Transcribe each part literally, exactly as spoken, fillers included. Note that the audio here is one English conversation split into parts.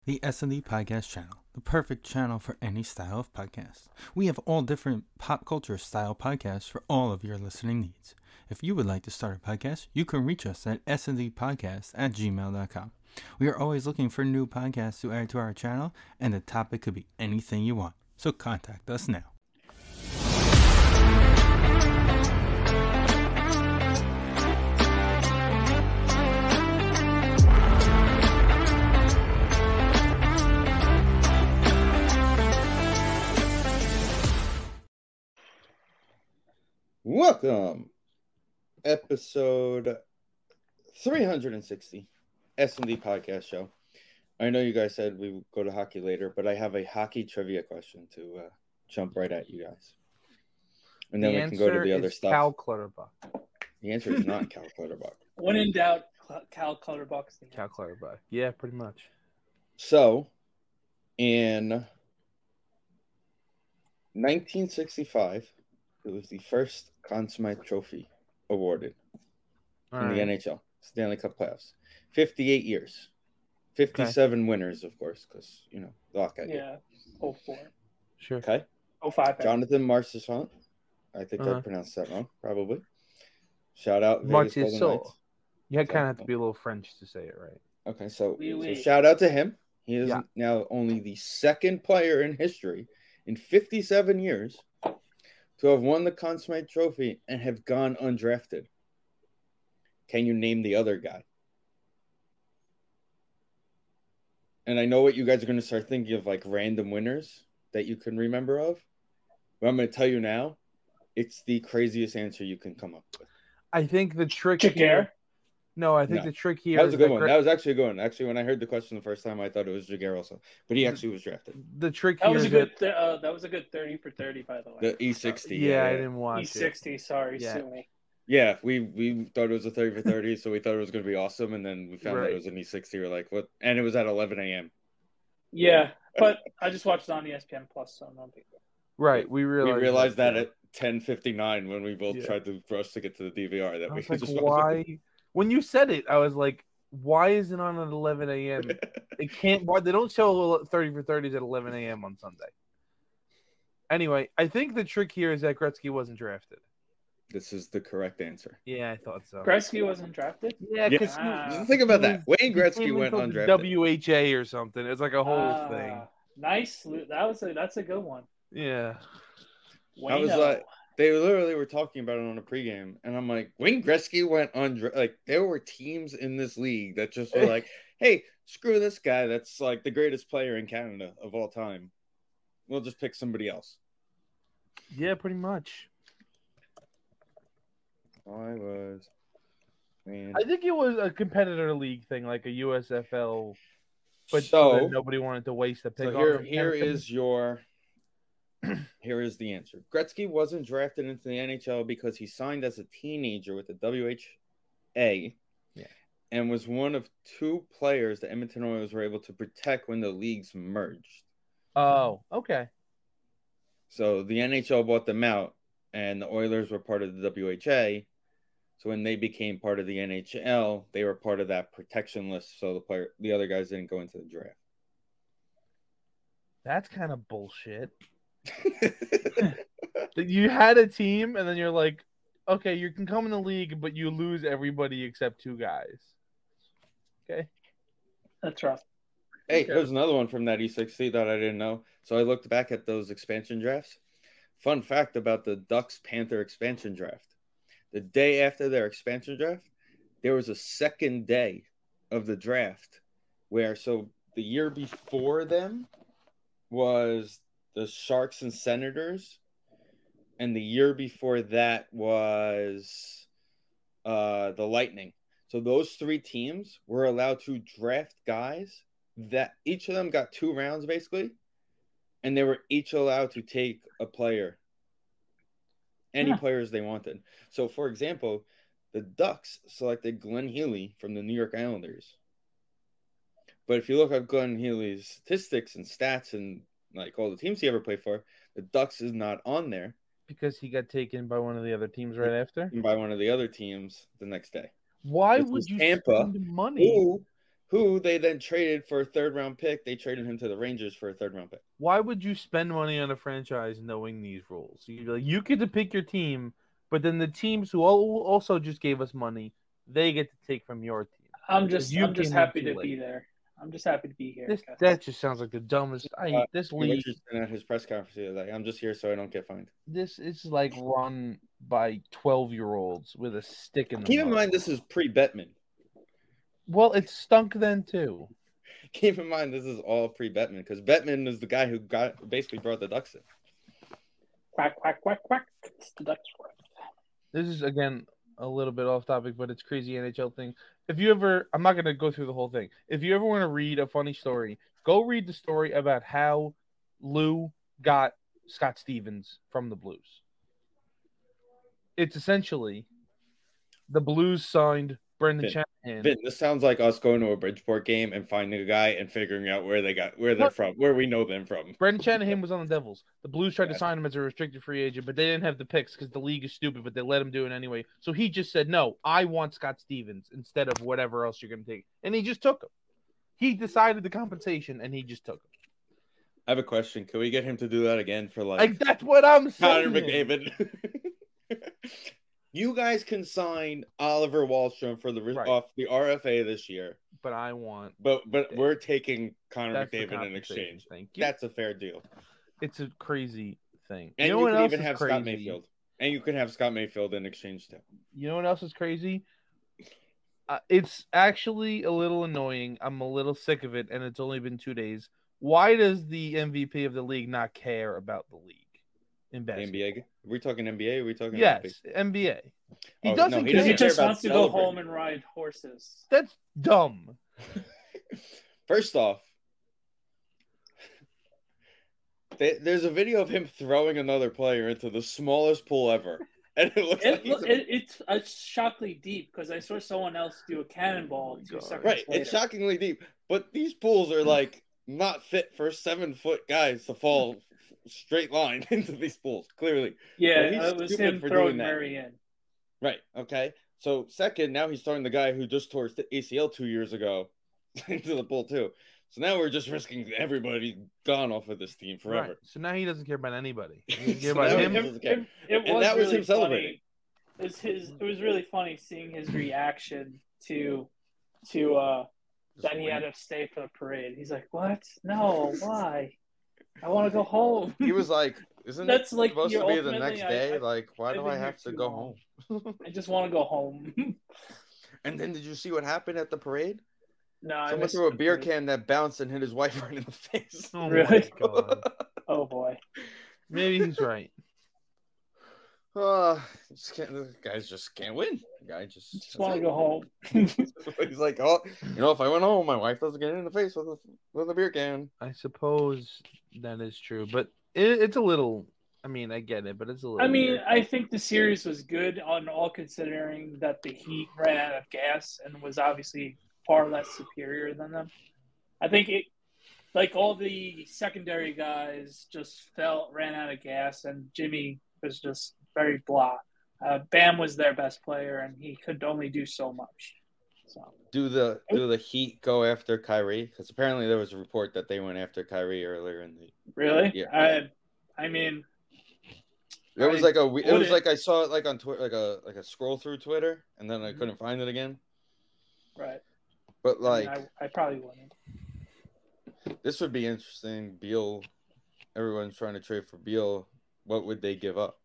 The S and D Podcast Channel, the perfect channel for any style of podcast. We have all different pop culture style podcasts for all of your listening needs. If you would like to start a podcast, you can reach us at s and d podcast at gmail dot com. We are always looking for new podcasts to add to our channel, and the topic could be anything you want. So contact us now. Welcome, episode three hundred sixty, S and D Podcast Show. I know you guys said we would go to hockey later, but I have a hockey trivia question to uh, jump right at you guys. And then the we can go to the other is stuff. Cal Clutterbuck. The answer is not Cal Clutterbuck. When in doubt, Cal Clutterbuck's the Cal Clutterbuck. Yeah, pretty much. So, in nineteen sixty-five, it was the first Conn Smythe Trophy awarded All in right. the N H L, Stanley Cup playoffs. fifty-eight years. fifty-seven okay. winners, of course, because, you know, the Lockout year. Yeah, oh four. Sure. Okay. oh five. Jonathan Marchessault. I think Uh-huh. I pronounced that wrong, probably. Shout out Vegas Golden Knights. Marchessault. You So, kind of have to be a little French to say it right. Okay, so, Oui, oui. so shout out to him. He is Yeah. now only the second player in history in fifty-seven years to have won the Conn Smythe Trophy and have gone undrafted. Can you name the other guy? And I know what you guys are going to start thinking of, like random winners that you can remember of. But I'm going to tell you now, it's the craziest answer you can come up with. I think the trick Jaguar. here. No, I think No. the trick here That was is a good that one. Gre- That was actually a good one. Actually, when I heard the question the first time, I thought it was Jaguar also. But he actually was drafted. the trick That here was a is good. that, Th- uh, that was a good thirty for thirty, by the way. The E sixty. yeah, I yeah. didn't watch E it. sixty. Sorry, Yeah. sue me. Yeah, we we thought it was a thirty for thirty, so we thought it was going to be awesome, and then we found out Right. it was an E sixty. We're like, what? And it was at eleven a.m. Yeah, but I just watched it on E S P N Plus, so no big deal. Right, we We realized. realized that yeah. at ten fifty-nine when we both Yeah. tried to rush to get to the D V R. That I we was like, just why? When you said it, I was like, why is it on at eleven a.m.? It can't. Why they don't show thirty for thirties at eleven a.m. on Sunday. Anyway, I think the trick here is that Gretzky wasn't drafted. This is the correct answer. Yeah, I thought so. Gretzky wasn't drafted. Yeah, Yeah. because Ah. Think about that. Wayne he Gretzky came went into the undrafted. W H A or something. It's like a whole Ah, thing. Nice. That was a. That's a good one. Yeah. I was Wayno. like, they literally were talking about it on a pregame, and I'm like, Wayne Gretzky went undra- like there were teams in this league that just were like, hey, screw this guy. That's like the greatest player in Canada of all time. We'll just pick somebody else. Yeah, pretty much. I was, man. I think it was a competitor league thing, like a U S F L, but so, so nobody wanted to waste a pick. so on here, him. here is your, here is the answer. Gretzky wasn't drafted into the N H L because he signed as a teenager with the W H A, Yeah. and was one of two players the Edmonton Oilers were able to protect when the leagues merged. Oh, okay. So the N H L bought them out, and the Oilers were part of the W H A. So when they became part of the N H L, they were part of that protection list. So the player, the other guys didn't go into the draft. That's kind of bullshit. That you had a team, and then you're like, okay, you can come in the league, but you lose everybody except two guys. Okay. That's rough. Hey, Okay. there's another one from that E sixty that I didn't know. So I looked back at those expansion drafts. Fun fact about the Ducks Panther expansion draft. The day after their expansion draft, there was a second day of the draft where, so the year before them was the Sharks and Senators, and the year before that was uh, the Lightning. So those three teams were allowed to draft guys that each of them got two rounds basically, and they were each allowed to take a player, any Huh. players they wanted. So, for example, the Ducks selected Glenn Healy from the New York Islanders. But if you look at Glenn Healy's statistics and stats and like all the teams he ever played for, the Ducks is not on there. Because he got taken by one of the other teams right after. And by one of the other teams the next day. Why This would was you Tampa. spend money? Who, who they then traded for a third round pick. They traded him to the Rangers for a third round pick. Why would you spend money on a franchise knowing these rules? You'd be like, you get to pick your team, but then the teams who al- also just gave us money, they get to take from your team. I'm just You I'm just came in happy too to be late. there. I'm just happy to be here. This, guys. that just sounds like the dumbest. I hate Uh, this league. Richardson at his press conference the other day. I'm just here so I don't get fined. This is like run by twelve year olds with a stick in the Keep in mud. mind this is pre-Bettman. Well, it stunk then too. Keep in mind this is all pre-Bettman because Bettman is the guy who got basically brought the Ducks in. Quack quack quack quack. It's the Ducks. This is again a little bit off topic, but it's crazy N H L thing. If you ever, I'm not gonna go through the whole thing. If you ever want to read a funny story, go read the story about how Lou got Scott Stevens from the Blues. It's essentially the Blues signed Brendan Vin, Shanahan. Vin, this sounds like us going to a Bridgeport game and finding a guy and figuring out where they got where they're What? from, where we know them from. Brendan Shanahan was on the Devils. The Blues tried to Yeah. sign him as a restricted free agent, but they didn't have the picks because the league is stupid, but they let him do it anyway. So he just said, no, I want Scott Stevens instead of whatever else you're going to take. And he just took him. He decided the compensation, and he just took him. I have a question. Can we get him to do that again for like, Like, that's what I'm Connor saying. McDavid? You guys can sign Oliver Wahlstrom for the Right. off the R F A this year, But I want but but we're taking Connor that's the McDavid in compensation. exchange. Thank you. That's a fair deal. It's a crazy thing. And you you, know what can else even is have crazy? Scott Mayfield. And you can have Scott Mayfield in exchange too. You know what else is crazy? Uh, it's actually a little annoying. I'm a little sick of it, and it's only been two days. Why does the M V P of the league not care about the league in The basketball? N B A. Are we talking N B A? Or are we talking Yes, N B A. He Oh, no, doesn't he Because care. he doesn't care just about wants to go celebrating. home and ride horses. That's dumb. First off, they, there's a video of him throwing another player into the smallest pool ever. And it looks like It, he's it, it's uh, shockingly deep because I saw someone else do a cannonball Oh my two God. seconds right. later. It's shockingly deep. But these pools are like not fit for seven foot guys to fall straight line into these pools, clearly. Yeah, Well, he's it was stupid him for throwing doing that. Murray in. Right. Okay. So second, now he's throwing the guy who just tore his A C L two years ago into the pool too. So now we're just risking everybody gone off of this team forever. Right. So now he doesn't care about anybody. He doesn't care So about now him. he It, doesn't it, care. it And was that was really him celebrating. funny. It's his. It was really funny seeing his reaction to to uh that he had to stay for the parade. He's like, "What? No, why? I want to go home." He was like, "Isn't That's it like supposed to you're be the ultimately- next I- day? I- like, why I've do been I here have to too go long. home?" I just want to go home. And then did you see what happened at the parade? No, I Someone missed threw a the beer parade. can that bounced and hit his wife right in the face. Oh Really? my God. Oh boy. Maybe he's right. Uh, just can't, the guys just can't win. The guy just Just want to go home. He's like, oh, you know, if I went home, my wife doesn't get in the face with a, with a beer can. I suppose that is true, but it, it's a little. I mean, I get it, but it's a little. I mean, weird. I think the series was good on all considering that the Heat ran out of gas and was obviously far less superior than them. I think it, like all the secondary guys just felt ran out of gas, and Jimmy was just very blah. Uh, Bam was their best player, and he could only do so much. So Do the do the Heat go after Kyrie? Because apparently there was a report that they went after Kyrie earlier in the. really, Yeah. I, I mean, There was I like a. It was wouldn't- like I saw it like on Twitter, like a like a scroll through Twitter, and then I Mhm. couldn't find it again. right? But I, like, mean, I, I probably wouldn't. this would be interesting. Beal, everyone's trying to trade for Beal. What would they give up?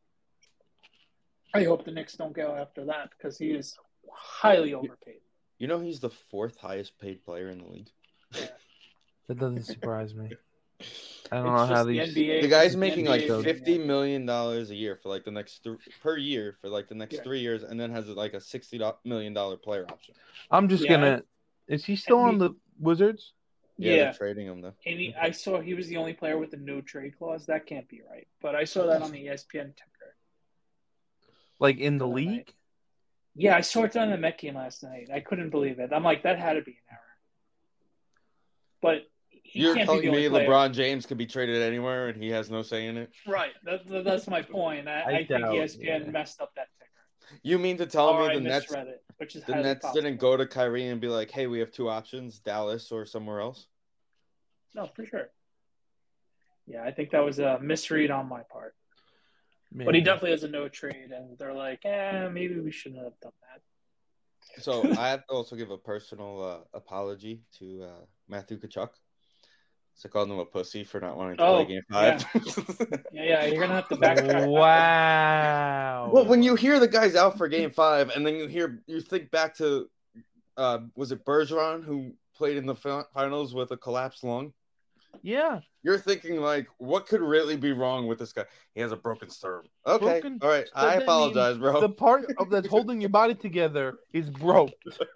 I hope the Knicks don't go after that because he is highly overpaid. You know, he's the fourth highest paid player in the league. That doesn't surprise me. I don't It's know how just the these. N B A. The guy's the making N B A like is- fifty million dollars a year for like the next th- per year for like the next Yeah. three years, and then has like a sixty million dollar player option. I'm just Yeah, gonna. Is he still on the Wizards? Yeah, Yeah, they're trading him though. and he, I saw he was the only player with a no trade clause. That can't be right. But I saw that on the E S P N ticker. Like in the Oh, league? right. Yeah, I saw it on the Met game last night. I couldn't believe it. I'm like, that had to be an error. But he You're can't telling be the me only player. LeBron James could be traded anywhere and he has no say in it? Right. That, that- that's my point. I, I I, think doubt, E S P N yeah. messed up that ticker. You mean to tell Or me I the Nets? misread it. which is The highly Nets possible. didn't go to Kyrie and be like, "Hey, we have two options: Dallas or somewhere else." No, for sure. Yeah, I think that was a misread on my part. Maybe. But he definitely has a no trade, and they're like, eh, maybe we shouldn't have done that. So I have to also give a personal uh, apology to uh, Matthew Tkachuk. So I called him a pussy for not wanting to Oh, play Game Five. Yeah, yeah, you're gonna have to backtrack. Wow. Well, when you hear the guy's out for Game Five, and then you hear you think back to, uh, was it Bergeron who played in the fi- finals with a collapsed lung? Yeah. You're thinking like, what could really be wrong with this guy? He has a broken sternum. Okay, Broken- all right. so I that apologize, means bro. The part of that's holding your body together is broke.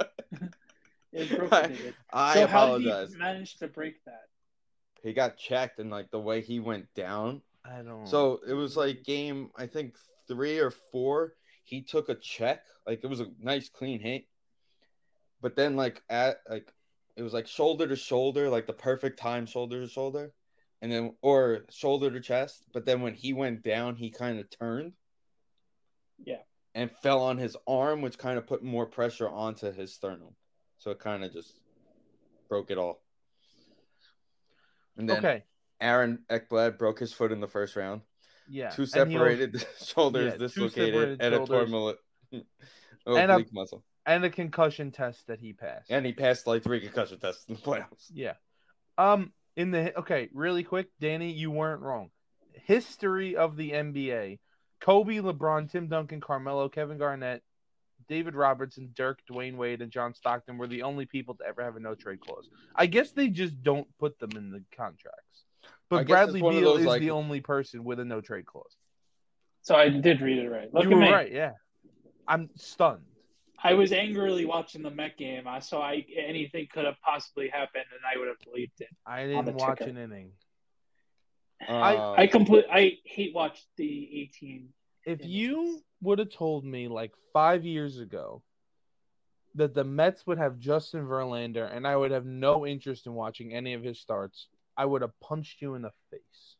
It's broken. I So how did apologize. he manage to break that? He got checked, and like the way he went down. I don't. So it was like game, I think three or four. He took a check, like it was a nice clean hit, but then like at like it was like shoulder to shoulder, like the perfect time shoulder to shoulder, and then or shoulder to chest. But then when he went down, he kind of turned, Yeah. and fell on his arm, which kind of put more pressure onto his sternum. So it kind of just broke it all. And then Okay. Aaron Ekblad broke his foot in the first round. Yeah. Two And he separated also- shoulders yeah, two dislocated separated and a shoulders. torn And a- oblique muscle. and a concussion test that he passed. And he passed like three concussion tests in the playoffs. Yeah. Um. In the okay, really quick, Danny, you weren't wrong. History of the N B A: Kobe, LeBron, Tim Duncan, Carmelo, Kevin Garnett, David Robertson, Dirk, Dwayne Wade, and John Stockton were the only people to ever have a no trade clause. I guess they just don't put them in the contracts. I But guess Bradley it's one of Beal those, is like- the only person with a no trade clause. So I did read it right. Look you at were me. right, yeah. I'm stunned. I was angrily watching the Met game, I so I anything could have possibly happened, and I would have believed it. I On the didn't watch ticker. an inning. Um, I complete. I hate watch the eighteen. If Yeah, you would have told me like five years ago that the Mets would have Justin Verlander and I would have no interest in watching any of his starts, I would have punched you in the face.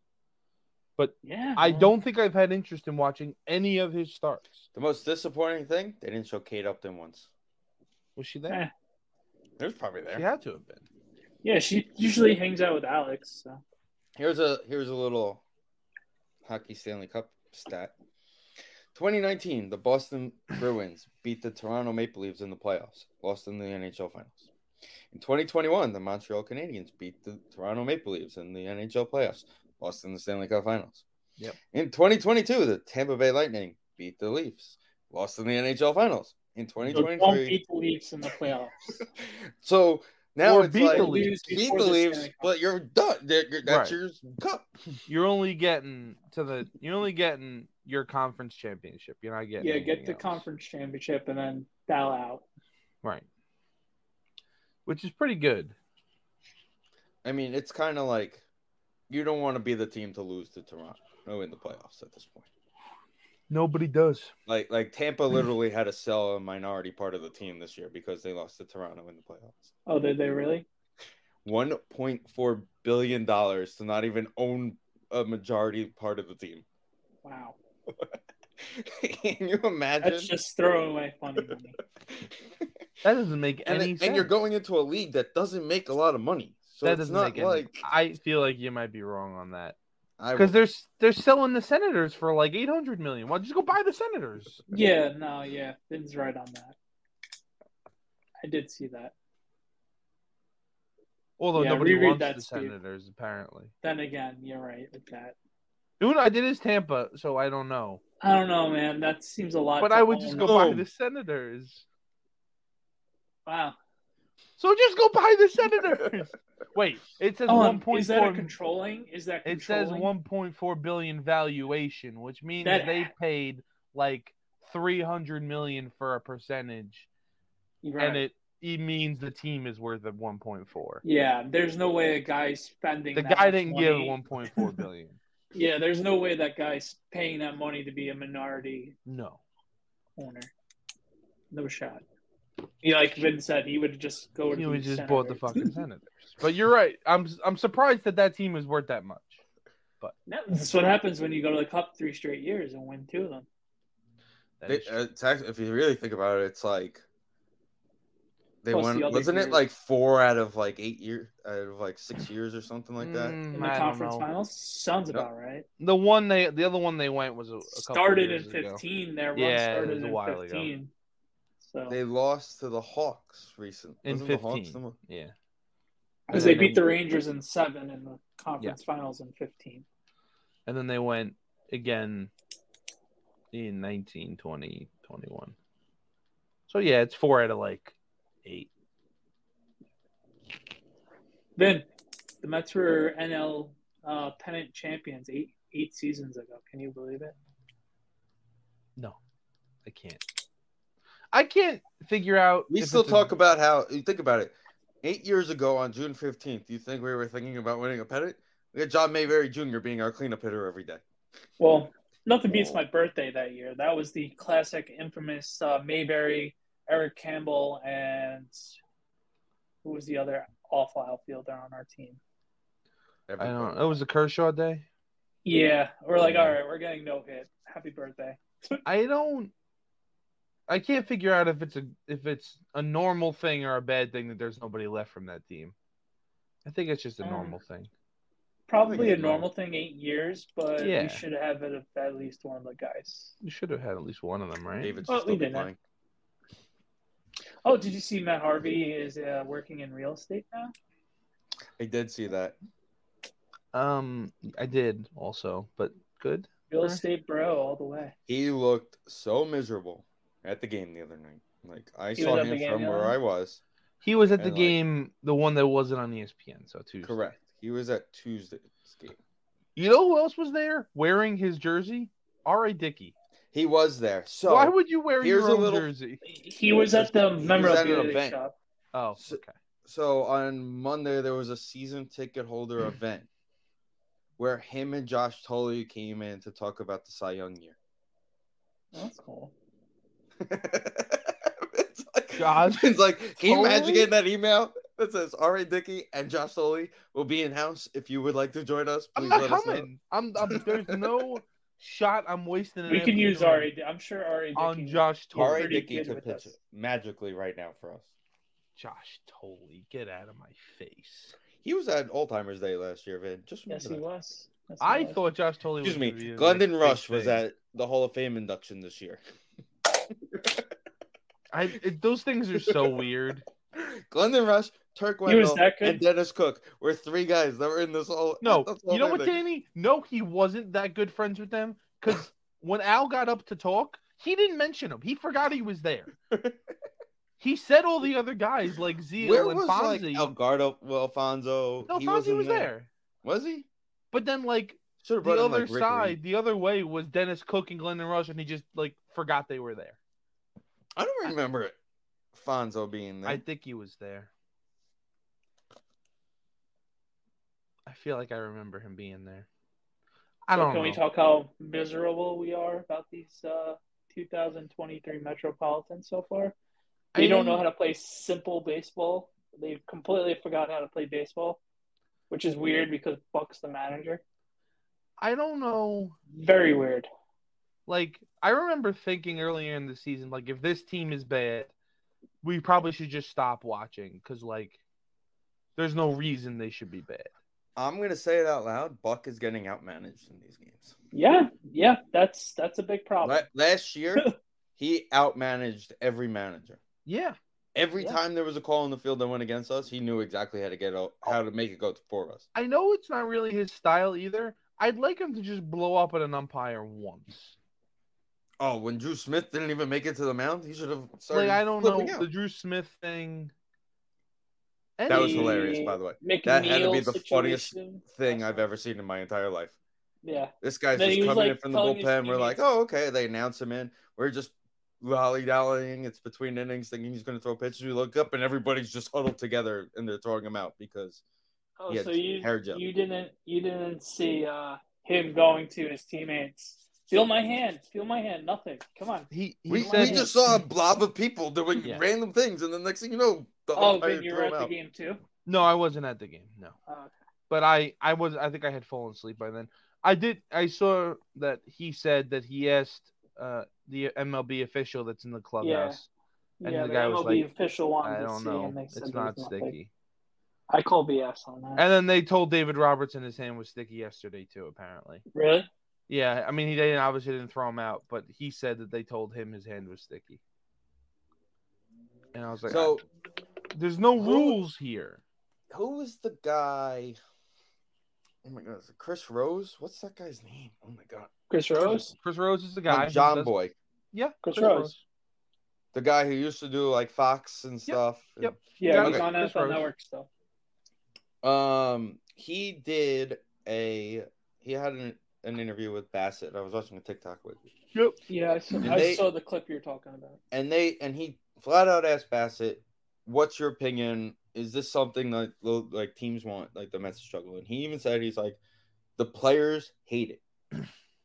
Yeah, I well, don't think I've had interest in watching any of his starts. the most disappointing thing, they didn't show Kate Upton once. Was she there? Eh. It was probably there. She had to have been. Yeah, she usually hangs out with Alex. So. Here's a here's a little hockey Stanley Cup stat. twenty nineteen, the Boston Bruins beat the Toronto Maple Leafs in the playoffs, lost in the N H L Finals. In twenty twenty-one, the Montreal Canadiens beat the Toronto Maple Leafs in the N H L playoffs, lost in the Stanley Cup Finals. Yep. In twenty twenty-two, the Tampa Bay Lightning beat the Leafs, lost in the N H L Finals. In twenty So don't twenty-three, beat the Leafs in the playoffs. so now Or it's beat like the Leafs beat before the the Leafs, Stanley Cup. but you're done. They're- you're- That's Right. your cup. You're only getting to the you're only getting your conference championship. You're not getting Yeah, get anything the else. conference championship and then bow out. Right. Which is pretty good. I mean, it's kind of like you don't want to be the team to lose to Toronto in the playoffs at this point. Nobody does. Like, like Tampa literally had to sell a minority part of the team this year because they lost to Toronto in the playoffs. Oh, did they really? one point four billion dollars to not even own a majority part of the team. Wow. Can you imagine? That's just throwing away funny money. That doesn't make and, any it- sense. and you're going into a league that doesn't make a lot of money. So that it's doesn't not make any like I feel like you might be wrong on that. I Because they're they're selling the Senators for like eight hundred million. Why don't you just go buy the Senators? Yeah, no, yeah. Finn's right on that. I did see that. Although Yeah, nobody reread wants that, the Steve. Senators, apparently. Then again, you're right with that. Dude, I did his Tampa, so I don't know. I don't know, man. That seems a lot. But to I would just own. go No. buy the Senators. Wow. So just go buy the Senators. Wait, it says Oh, one point is that a four. controlling? Is that It controlling? says one point four billion valuation, which means That- they paid like three hundred million for a percentage, Right. and it it means the team is worth of one point four. Yeah, there's no way a guy's spending. The that guy much didn't money. give one point four billion. Yeah, there's no way that guy's paying that money to be a minority No. owner. No shot. Yeah, like Vin said, he would just go to He the would just bought the Senators. fucking Senators. But you're right. I'm I'm surprised that that team is worth that much. No, that's what happens when you go to the Cup three straight years and win two of them. That They, is true. it's actually, if you really think about it, it's like They Plus won. the other Wasn't it years. like four out of like eight years, out of like six years or something like that? Mm, in the I don't conference know. finals? Sounds Yep. about right. The one they, the other one they went was a, a couple Started years in ago. fifteen. Their run Yeah, it started was a in while ago. fifteen. So They lost to the Hawks recently. In Wasn't the Hawks fifteen, the- yeah. because And they then beat the Rangers in seven in the conference finals in fifteen. And then they went again in nineteen, twenty, twenty-one. So yeah, it's four out of like eight. Then the Mets were N L uh, pennant champions eight eight seasons ago. Can you believe it? No, I can't. I can't figure out. We if still it's a- talk about how you think about it. Eight years ago on June fifteenth, you think we were thinking about winning a pennant? We had John Mayberry Junior being our cleanup hitter every day. Well, nothing beats my birthday that year. That was the classic, infamous uh, Mayberry, Eric Campbell, and who was the other awful outfielder on our team? I don't know. It was a Kershaw day. Yeah, we're like, Yeah. all right, we're getting no hit. Happy birthday. I don't. I can't figure out if it's a if it's a normal thing or a bad thing that there's nobody left from that team. I think it's just a Um, normal thing. Probably a it's normal. normal thing, eight years, but Yeah. we should have it of at least one of the guys. You should have had at least one of them, right? David's Well, still we be didn't. playing. Oh, did you see Matt Harvey is uh, working in real estate now? I did see that. Um, I did also, but good. Real Sure. estate bro all the way. He looked so miserable at the game the other night. Like I He saw was at the him game from the other where night? I was. He was at the And, like- game, the one that wasn't on E S P N, so Tuesday. Correct. He was at Tuesday's game. You know who else was there wearing his jersey? R A. Dickey. He was there. So Why would you wear here's your a own little- jersey? He was at the He was at an memorabilia event. shop. Oh, So- okay. so on Monday there was a season ticket holder event where him and Josh Tolley came in to talk about the Cy Young year. That's cool. it's like, Josh it's like, can you imagine Tolley? getting that email that says R A. Dickey and Josh Tolley will be in house if you would like to join us? I'm Please not let us know." coming. I'm, I'm. There's no shot. I'm wasting. An We can use afternoon R A. I'm sure R A. on Josh R Tolley. A. pretty Dickey good could with pitch us. magically right now for us. Josh Tolley, get out of my face. He was at Alzheimer's Day last year, Vin. Just Yes, remember he that. was. Yes, he I was. thought Josh Tolley was. Excuse me, gonna be the Glendon next Rush big was thing. at the Hall of Fame induction this year. I. It, those things are so weird. Glendon Rush, Turk He was Wendell, that good? and Dennis Cook were three guys that were in this whole. No, this whole you know what, thing. Danny? No, he wasn't that good friends with them because when Al got up to talk, he didn't mention him. He forgot he was there. He said all the other guys like Zeal Where and was like Fonzie. Algardo, well, Alfonso? no, he Fonzie wasn't was there. Was he? But then, like Should have the brought in other like Rick side, Reed. the other way was Dennis Cook and Glendon Rush, and he just like forgot they were there. I don't remember Fonzo being there. I think he was there. I feel like I remember him being there. I So don't can know. we talk how miserable we are about these uh, two thousand twenty-three Metropolitans so far? They I don't know mean- how to play simple baseball. They've completely forgotten how to play baseball, which is weird because Buck's the manager. I don't know. Very weird. Like, I remember thinking earlier in the season, like, if this team is bad, we probably should just stop watching because, like, there's no reason they should be bad. I'm gonna say it out loud. Buck is getting outmanaged in these games. Yeah, yeah, that's that's a big problem. La- Last year, he outmanaged every manager. Yeah. Every Yeah. time there was a call in the field that went against us, he knew exactly how to get out, how to make it go for us. I know it's not really his style either. I'd like him to just blow up at an umpire once. Oh, when Drew Smith didn't even make it to the mound, he should have started. Like, I don't know, flipping out. the Drew Smith thing. That was Any- hilarious, by the way. McNeil That had to be the funniest situation. thing I've ever seen in my entire life. Yeah, This guy's Then just he was, coming in like, from the telling his bullpen. We're like, teammates- oh, okay. They announce him in. We're just lolly dallying. It's between innings, thinking he's going to throw pitches. We look up, and everybody's just huddled together, and they're throwing him out because Oh, He had so you hair gel. you didn't you didn't see uh, him going to his teammates? Feel my hand. Feel my hand. Nothing. Come on. He, he we, said we just saw a blob of people doing Yeah. random things, and the next thing you know, the Oh, umpire but you threw were him at the out. game too. No, I wasn't at the game. No. Oh, okay. But I, I was I think I had fallen asleep by then. I did I saw that he said that he asked uh the M L B official that's in the clubhouse And yeah, the the guy M was L B like, official wanted I to don't see, know. and they said It's there not was nothing. sticky. I call B S on that. And then they told David Robertson his hand was sticky yesterday too, apparently. Really? Yeah, I mean he didn't obviously didn't throw him out, but he said that they told him his hand was sticky. And I was like, So, I, there's no who- rules here. who was the guy? Oh my god, is it Chris Rose? What's that guy's name? Oh my god, Chris Rose? Chris Rose is the guy. On who John does- Boy, Yeah, Chris, Chris Rose. Rose. the guy who used to do like Fox and stuff. Yep. Yeah, Yeah, he's okay. on Chris N F L Rose. Network still. Um, he did a he had an, an interview with Bassett. I was watching a TikTok with, Yep. Yeah, I saw, And I they- saw the clip you're talking about. and they and he flat out asked Bassett, "What's your opinion? Is this something that like teams want, like the Mets struggle?" And he even said he's like, the players hate it.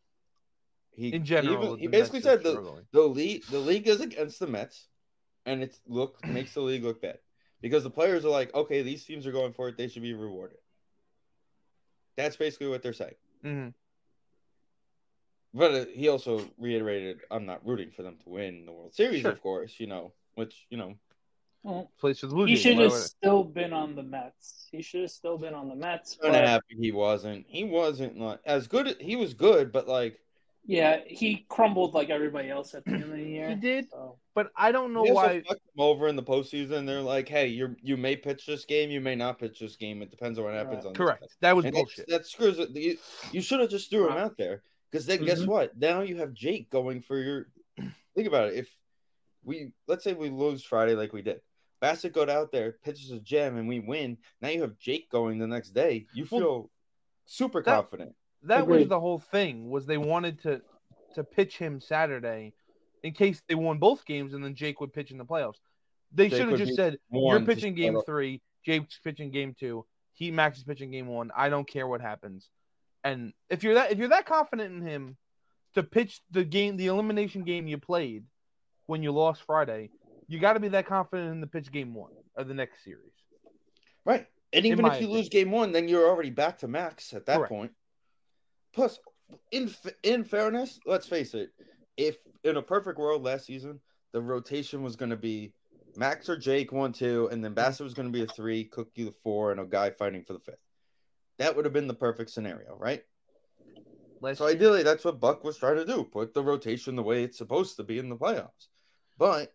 He In general, he, even- he the basically Mets are said the struggling. the league the league is against the Mets, and it's look makes the league look bad because the players are like, okay, these teams are going for it, they should be rewarded. That's basically what they're saying. Mhm. But uh, he also reiterated, I'm not rooting for them to win the World Series, Sure. of course, you know, which, you know, Well, Plays for the Blue he Jays. should Why have would- still been on the Mets. He should have still been on the Mets. I'm But happy he wasn't. He wasn't like as good. He was good, but like, yeah, he crumbled like everybody else at the end of the year. He did. So. But I don't know he also why. fucked them over in the postseason. They're like, hey, you you may pitch this game, you may not pitch this game. It depends on what happens Right. on this Correct. guy. That was And bullshit. That, that screws it. You, you should have just threw him Right. out there because then guess Mhm. what? Now you have Jake going for your. Think about it. If we let's say we lose Friday like we did, Bassett got out there, pitches a gem, and we win. Now you have Jake going the next day. You Well, feel super that- confident. That was Agreed. the whole thing. Was they wanted to to pitch him Saturday in case they won both games, and then Jake would pitch in the playoffs. They Jake should have would just be said, one "You're to pitching start game off. three, Jake's pitching game two, he Max is pitching game one. I don't care what happens." And if you're that if you're that confident in him to pitch the game, the elimination game you played when you lost Friday, you got to be that confident in the pitch game one of the next series. Right. And In even my if you opinion. lose game one, then you're already back to Max at that Correct. point. Plus, in fa- in fairness, let's face it, if in a perfect world last season, the rotation was going to be Max or Jake one, two, and then Bassett was going to be a three, Cookie the four, and a guy fighting for the fifth. That would have been the perfect scenario, right? Last So year- ideally, that's what Buck was trying to do: put the rotation the way it's supposed to be in the playoffs. But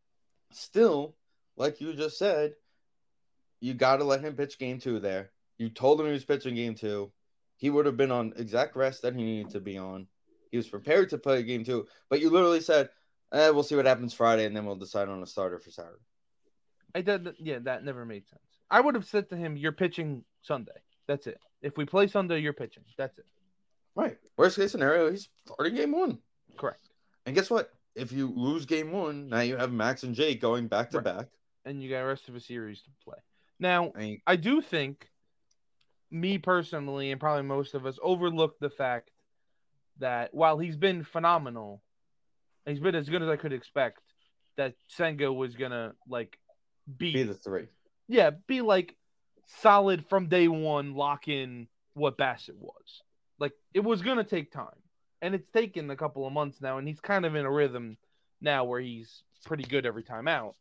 still, like you just said, you got to let him pitch game two there. You told him he was pitching game two. He would have been on exact rest that he needed to be on. He was prepared to play game two, but you literally said, eh, we'll see what happens Friday, and then we'll decide on a starter for Saturday. I did. Yeah, that never made sense. I would have said to him, "You're pitching Sunday. That's it. If we play Sunday, you're pitching. That's it." Right. Worst case scenario, he's starting game one. Correct. And guess what? If you lose game one, now you have Max and Jake going back to Right. back. And you got the rest of a series to play. Now, I mean, I do think, me personally, and probably most of us, overlooked the fact that while he's been phenomenal, he's been as good as I could expect, that Senga was gonna like be, be the three. yeah, be like solid from day one, lock in what Bassett was. Like it was gonna take time, and it's taken a couple of months now, and he's kind of in a rhythm now where he's pretty good every time out.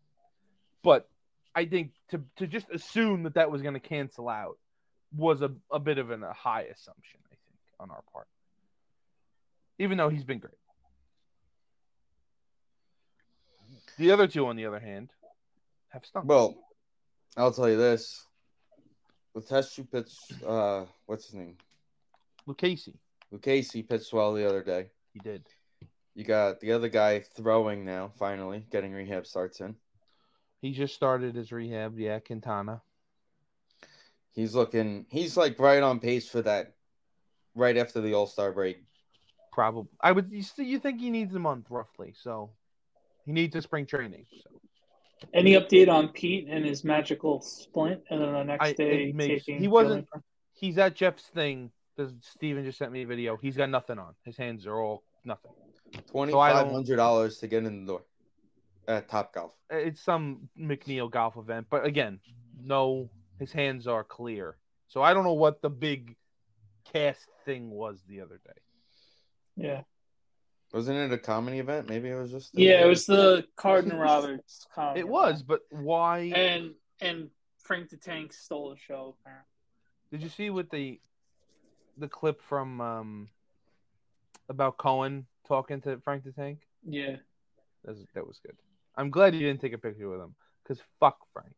But I think to to just assume that that was going to cancel out was a, a bit of an, a high assumption, I think, on our part. Even though he's been great. The other two, on the other hand, have stunk. Well, I'll tell you this. The test you pitched, uh, what's his name? Lucchesi, Lucchesi pitched well the other day. he did. You got the other guy throwing now, finally, getting rehab starts in. He just started his rehab. Yeah, Quintana. He's looking, he's like right on pace for that right after the All Star break. Probably. I would. You, see, you think he needs a month roughly, so he needs a spring training. So. Any update on Pete and his magical splint, and then the next I- day it makes- taking? he wasn't- Jillian? He's at Jeff's thing. Does Steven just sent me a video? He's got nothing on. His hands are all nothing. Twenty-five hundred dollars to get in the door at Top Golf. It's some McNeil golf event, but again, no, his hands are clear. So I don't know what the big cast thing was the other day. Yeah. Wasn't it a comedy event? Maybe it was just. Yeah, it was the Cardin Roberts comedy. It was, event. but why? And and Frank the Tank stole the show. Apparently. Did you see what the the clip from um about Cohen talking to Frank the Tank? Yeah. That was, that was good. I'm glad you didn't take a picture with him because fuck Frank.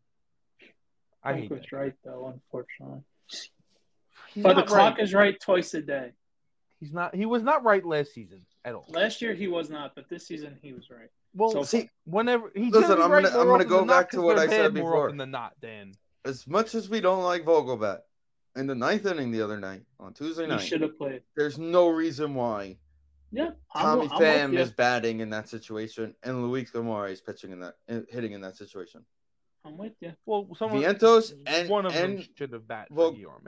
I Frank hate was that. right though, unfortunately. He's But the not clock right. is right twice a day. He's not. He was not right last season at all. Last year he was not, but this season he was right. Well, So See, whenever he's Listen, gonna be I'm right gonna- more I'm gonna often go than back not to 'cause what they're I said bad more before. often than not, Dan. as much as we don't like Vogelbach, in the ninth inning the other night on Tuesday he night, should have played. there's no reason why Yeah, I'm, Tommy I'm Pham with is you. batting in that situation and Luis Guimaraes is pitching in that, hitting in that situation. I'm with you. Well, someone, Vientos and one of and them should have bat well, for Guillorme.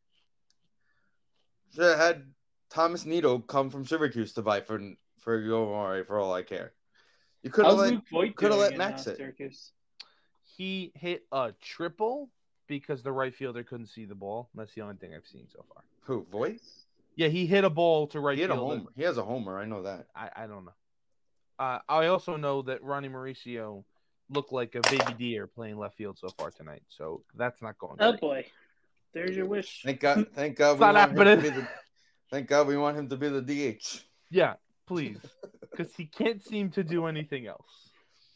should have had Thomas Nito come from Syracuse to fight for for Guimaraes for all I care. You could have How's let Luke Voigt coulda doing let in, Max uh, hit. Syracuse? He hit a triple because the right fielder couldn't see the ball. That's the only thing I've seen so far. who Voight? Yeah, he hit a ball to right He had a field. homer. He has a homer. I know that. I, I don't know. Uh, I also know that Ronnie Mauricio looked like a baby deer playing left field so far tonight. So that's not going Oh great. boy, there's your wish. Thank God. Thank God. It's we not want him to happening. be the, thank God we want him to be the D H. Yeah, please. Because he can't seem to do anything else.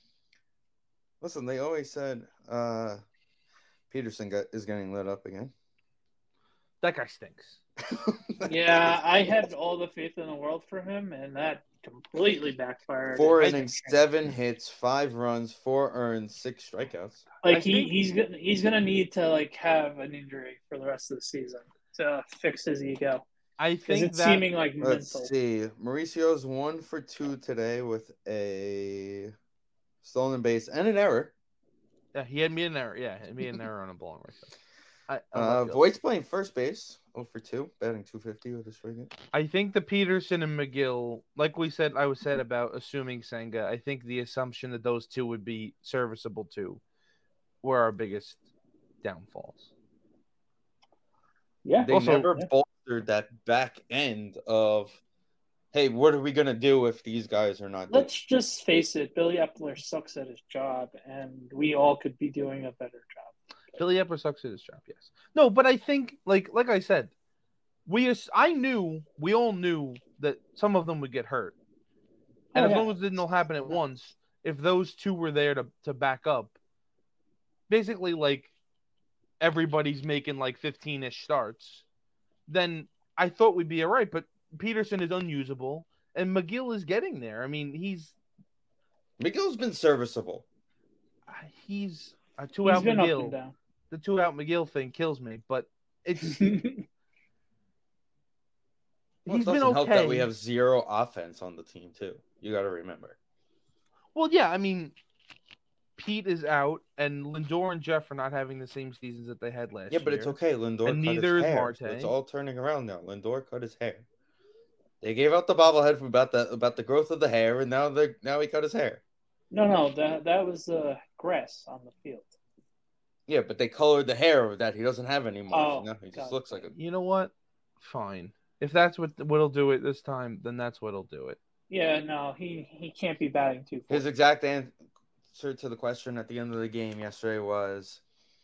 Listen, they always said uh, Peterson got, is getting lit up again. That guy stinks. Yeah, I had all the faith in the world for him, and that completely backfired. Four I- innings, seven hits, five runs, four earned, six strikeouts. Like I he, think- he's gonna he's gonna need to like have an injury for the rest of the season to fix his ego I because think it's that seeming like Let's mental. see. Mauricio's one for two today with a stolen base and an error. yeah, he had me in there. Yeah, he had me in there on a ball right there. I, I, Uh, love Gil. Voight's playing first base. oh for two, batting two fifty with a strikeout. I think the Peterson and McGill, like we said, I was said about assuming Senga. I think the assumption that those two would be serviceable too were our biggest downfalls. Yeah. They Also- never Yeah. bolstered that back end of, hey, what are we gonna do if these guys are not? Let's just face it, Billy Epler sucks at his job, and we all could be doing a better job. Billy Epler sucks at his job, yes. No, but I think, like like I said, we as- I knew, we all knew that some of them would get hurt. And Oh, as yeah. long as it didn't all happen at once, if those two were there to, to back up, basically like everybody's making like fifteen-ish starts, then I thought we'd be all right. But Peterson is unusable, and McGill is getting there. I mean, he's McGill's been serviceable. he's a two-out He's been up and McGill. down. The two-out McGill thing kills me, but it's Well, he's it been doesn't okay. help that we have zero offense on the team too. You got to remember. Well, yeah, I mean, Pete is out, and Lindor and Jeff are not having the same seasons that they had last Yeah, year. but it's okay. Lindor And cut neither his is hair. Marte. So it's all turning around now. Lindor cut his hair. They gave out the bobblehead for about the about the growth of the hair, and now they now he cut his hair. no, no, that that was uh, grass on the field. Yeah, but they colored the hair that he doesn't have anymore. Oh, so now he just got it. looks like a. You know what? Fine. If that's what what'll do it this time, then that's what'll do it. Yeah, no, he he can't be batting too. His far. exact answer to the question at the end of the game yesterday was,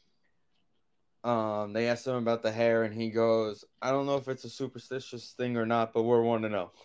um, they asked him about the hair, and he goes, "I don't know if it's a superstitious thing or not, but we're one to know."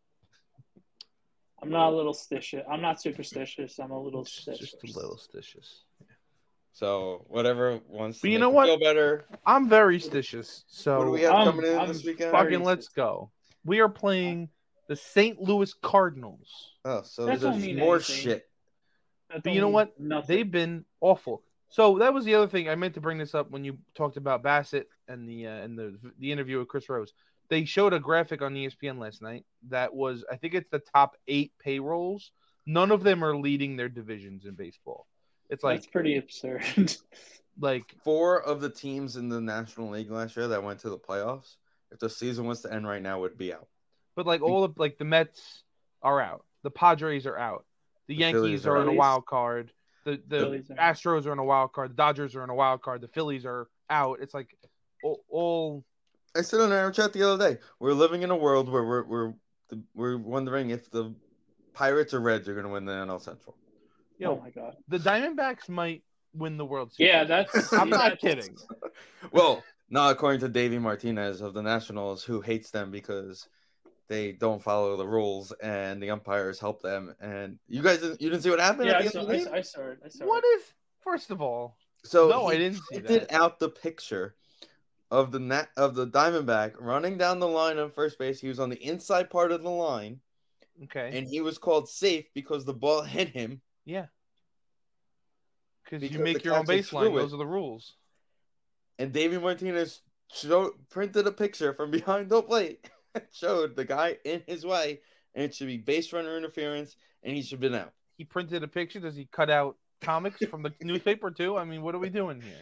I'm not a little stitious. I'm not superstitious. I'm a little It's stitious. just a little stitious. So whatever wants. But to you make know him what? Feel better. I'm very stitious. So What do we have I'm- coming in I'm this weekend? fucking- fucking let's go. We are playing the Saint Louis Cardinals. Oh, so That there's don't mean more anything. shit. That But don't you know mean what? Nothing. They've been awful. So that was the other thing I meant to bring this up when you talked about Bassett and the uh, and the the interview with Chris Rose. They showed a graphic on E S P N last night that was, I think it's the top eight payrolls. None of them are leading their divisions in baseball. It's like That's pretty absurd. like Four of the teams in the National League last year that went to the playoffs, if the season was to end right now, would be out. but like all of like the Mets are out. The Padres are out. The, The Yankees Phillies are are in a out. wild card. The the Phillies are- Astros are in a wild card. The Dodgers are in a wild card. The Phillies are out. It's like all, all I said on our chat the other day, we're living in a world where we're, we're the, we're wondering if the Pirates or Reds are going to win the N L Central. Yo, Oh my god. the Diamondbacks might win the World Series. Yeah, that's. I'm not that's- kidding. Well, not according to Davey Martinez of the Nationals, who hates them because they don't follow the rules and the umpires help them. And you guys, didn't, you didn't see what happened Yeah, at I the end saw, of the I, game? saw, I saw it. I saw What it. if, first of all, So No, he I didn't see printed that. out the picture of the net of the Diamondback running down the line on first base. He was on the inside part of the line, okay, and he was called safe because the ball hit him. yeah, because you Because make the your own catcher baseline. threw it. Those are the rules. And Davey Martinez showed, printed a picture from behind the plate, showed the guy in his way, and it should be base runner interference, and he should have been out. He printed a picture. Does he cut out comics from the newspaper too? I mean, what are we doing here?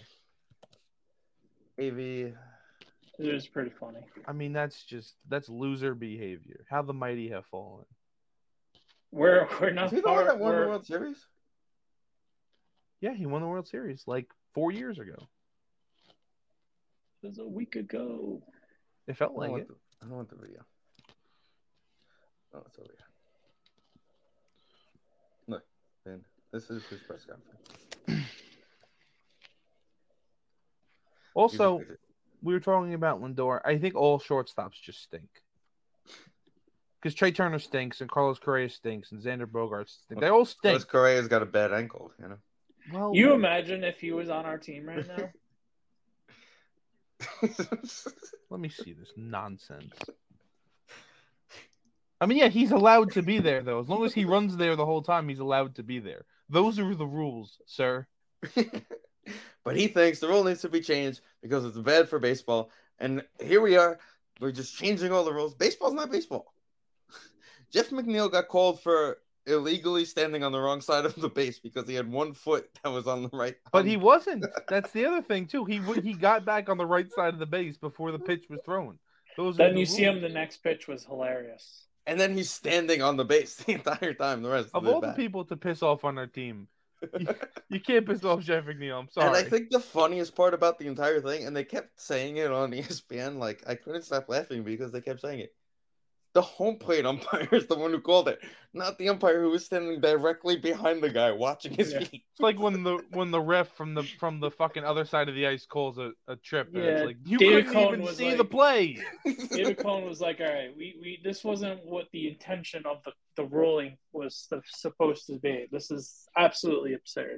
A V. It was pretty funny. I mean, that's just that's loser behavior. How the mighty have fallen. We're we're not Is he the one far. that won the we're- World Series? Yeah, he won the World Series like four years ago. It was a week ago. It felt I don't, like want it. the, I don't want the video. Oh, it's over here. Look, man, this is his press conference. Also, He's a- we were talking about Lindor. I think all shortstops just stink. Because Trey Turner stinks, and Carlos Correa stinks, and Xander Bogaerts stink. They all stink. Carlos Correa's got a bad ankle, you know. Well, You imagine if he was on our team right now? let me see this nonsense. I mean, yeah, he's allowed to be there, though. As long as he runs there the whole time, he's allowed to be there. Those are the rules, sir. But he thinks the rule needs to be changed because it's bad for baseball. And here we are. We're just changing all the rules. Baseball's not baseball. Jeff McNeil got called for illegally standing on the wrong side of the base because he had one foot that was on the right. But he wasn't. That's the other thing, too. He w- he got back on the right side of the base before the pitch was thrown. Those are Then the you see him. rules. The next pitch was hilarious. And then he's standing on the base the entire time. The rest Of of, all the the people to piss off on our team, you, you can't piss off Jeff McNeil. I'm sorry. And I think the funniest part about the entire thing, and they kept saying it on E S P N, like I couldn't stop laughing because they kept saying it. The home plate umpire is the one who called it, not the umpire who was standing directly behind the guy watching his Yeah. feet. It's like when the when the ref from the from the fucking other side of the ice calls a, a trip, and Yeah, it's like you David couldn't Cohn even was see like- the play. David Cohn was like, "All right, we, we this wasn't what the intention of the, the ruling was supposed to be. This is absolutely absurd."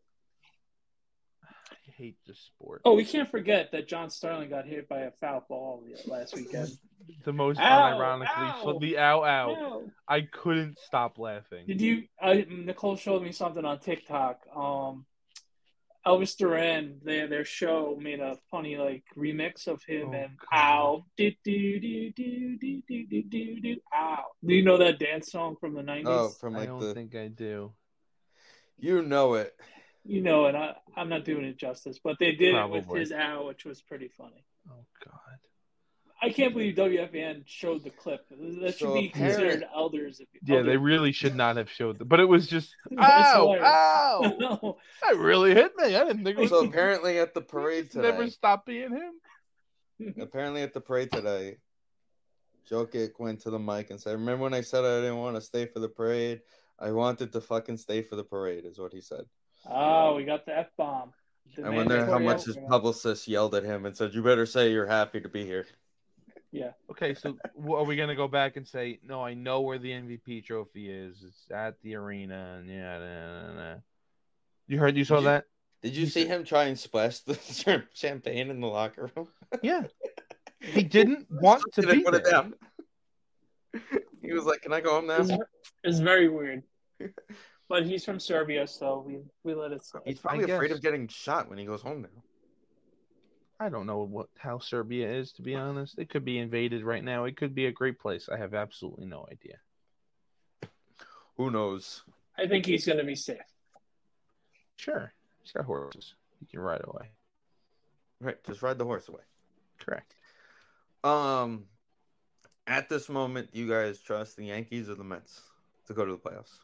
I hate this sport. Oh, we can't forget that John Sterling got hit by a foul ball last weekend. The most Ow, unironically, ow. the ow ow. Wow. I couldn't stop laughing. Did you? I, Nicole showed me something on TikTok. Um, Elvis Duran, their their show made a funny like remix of him Oh, and God. ow, do do do do do do do do do ow. Do you know that dance song from the nineties? Oh, from I like don't the think I do. you know it. You know it. I, I'm not doing it justice, but they did it Probably. with his ow, which was pretty funny. Oh God. I can't believe W F A N showed the clip. That should So be considered apparent- elders. Yeah, they elder- really should not have showed them. But it was just It's ow, hilarious. ow. No. That really hit me. I didn't think it was. So apparently at the parade Just never today, stopped being him. apparently at the parade today, Jokic went to the mic and said, "Remember when I said I didn't want to stay for the parade? I wanted to fucking stay for the parade," is what he said. Oh, we got the F bomb. I wonder how much his publicist yelled at him and said, "You better say you're happy to be here." Yeah. Okay, so w- are we gonna go back and say, no, I know where the M V P trophy is. It's at the arena, and yeah, nah, nah, nah. You heard, you saw Did you- that? Did you He see said- him try and splash the champagne in the locker room? Yeah. He didn't want to Did I be put it there. down? He was like, "Can I go home now?" It's, it's very weird. But he's from Serbia, so we, we let it slide. He's probably I afraid guess. of getting shot when he goes home now. I don't know what how Serbia is, to be honest. It could be invaded right now. It could be a great place. I have absolutely no idea. Who knows? I think he's going to be safe. Sure. He's got horses. He can ride away. Right, just ride the horse away. Correct. Um, at this moment, do you guys trust the Yankees or the Mets to go to the playoffs?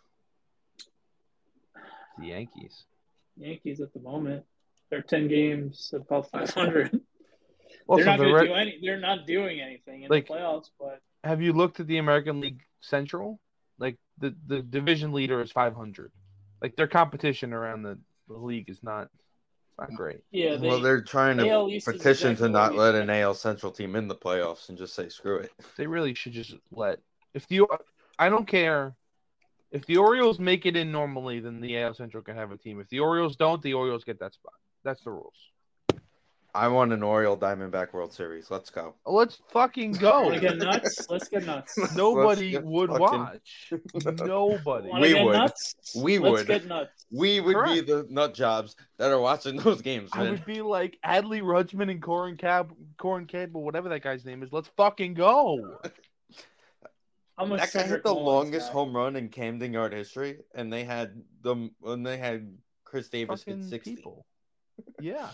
The Yankees. Yankees at the moment. They're ten games above five hundred. Also, they're not the going to Red- do any. They're not doing anything in Like- the playoffs, but have you looked at the American League Central? Like the, the division leader is five hundred. Like their competition around the, the league is not not great. Yeah, they, well, they're trying A L to East is petition exactly to what not we let an expected. A L Central team in the playoffs and just say screw it. They really should just let if the I don't care if the Orioles make it in normally, then the A L Central can have a team. If the Orioles don't, the Orioles get that spot. That's the rules. I want an Oriole Diamondback World Series. Let's go. Let's fucking Want go. to get nuts? Let's get nuts. Nobody Let's get would fucking- watch. Nobody. Want We to get would. nuts? We Let's would. get nuts. We would be Correct. the nut jobs that are watching those games, I man. would be like Adley Rudgman and Corin Cab, Corin Campbell, whatever that guy's name is. Let's fucking go. I'm a That guy Cedric hit the Mullins longest guy. home run in Camden Yard history, and they had them when they had Chris Davis hit Fucking sixty. people. Yeah.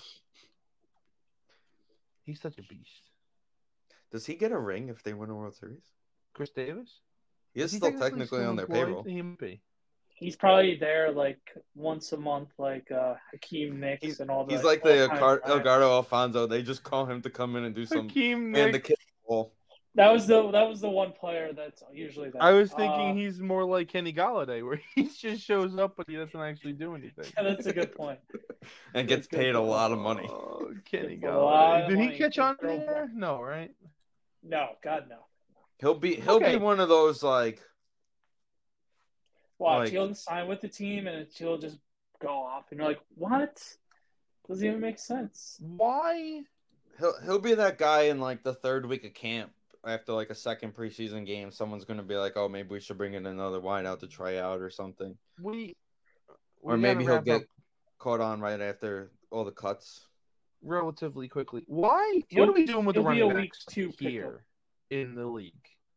He's such a beast. Does he get a ring if they win a World Series? Chris Davis? He is he still technically still on their employed? payroll. He might be. He's probably there like once a month, like uh, Hakeem Nicks He's, and all that. he's like the all-time Car- Giants. Elgato Alfonso. They just call him to come in and do some Hakeem and the Nick. kid ball. That was the that was the one player that's usually there. I was thinking Uh, he's more like Kenny Galladay, where he just shows up but he doesn't actually do anything. yeah, that's a good point. and gets Good paid a point. lot of money. Oh, Kenny It's a lot Galladay. of Did he money. catch on Girl there? No, right? No, God no. He'll be he'll Okay. be one of those like Watch, Like- he'll sign with the team and he'll just go off, and you're like, what? Doesn't even make sense. Why? he'll he'll be that guy in like the third week of camp after like a second preseason game. Someone's gonna be like, oh, maybe we should bring in another wideout to try out or something. We, Or we maybe gotta he'll wrap get up caught on right after all the cuts. relatively quickly. Why? He'll- what are we doing with the he'll be running a week backs two pickup. here in the league?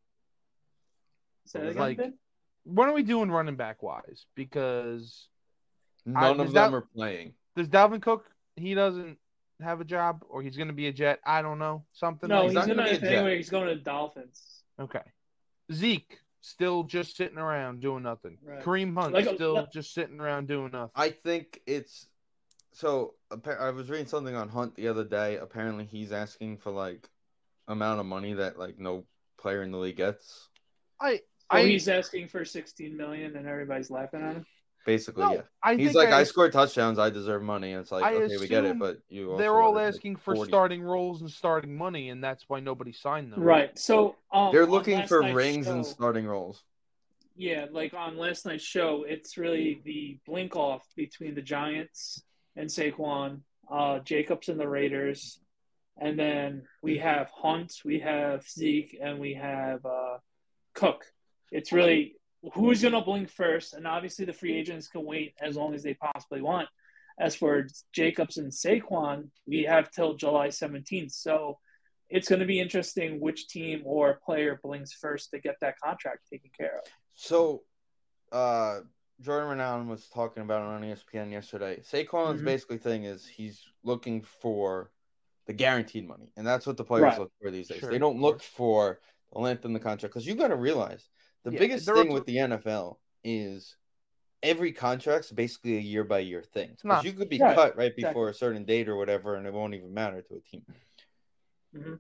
Say that again, Like- Ben? What are we doing running back wise? Because None does of them that- are playing. does Dalvin Cook? He doesn't have a job, or he's going to be a Jet. I don't know. Something. No, like he's not that. gonna. gonna be a If Jet. anyway, he's going to the Dolphins. Okay. Zeke still just sitting around doing nothing. Right. Kareem Hunt Like a- still just sitting around doing nothing. I think it's so. appa- I was reading something on Hunt the other day. Apparently, he's asking for like amount of money that like no player in the league gets. I Oh, I he's asking for sixteen million, and everybody's laughing at him. Basically, no, yeah. I He's think like, I, I, scored touchdowns. I deserve money. And it's like, I okay, we get it, assume but you. Also they're all gotta, like, asking for forty. starting roles and starting money, and that's why nobody signed them. Right. So um, They're on looking last for night's rings and show- starting roles. Yeah, like on last night's show, it's really the blink off between the Giants and Saquon, uh, Jacobs and the Raiders, and then we have Hunt, we have Zeke, and we have uh, Cook. It's really who's going to blink first, and obviously the free agents can wait as long as they possibly want. As for Jacobs and Saquon, we have till July seventeenth, so it's going to be interesting which team or player blinks first to get that contract taken care of. So, uh, Jordan Renown was talking about it on E S P N yesterday. Saquon's Mhm. basically thing is he's looking for the guaranteed money, and that's what the players Right. look for these days. Sure, they don't of look course. for the length in the contract because you got to realize the Yeah, biggest they're thing also- with the N F L is every contract's basically a year by year thing. 'Cause not- you could be Right, cut right exactly. before a certain date or whatever, and it won't even matter to a team. Mhm.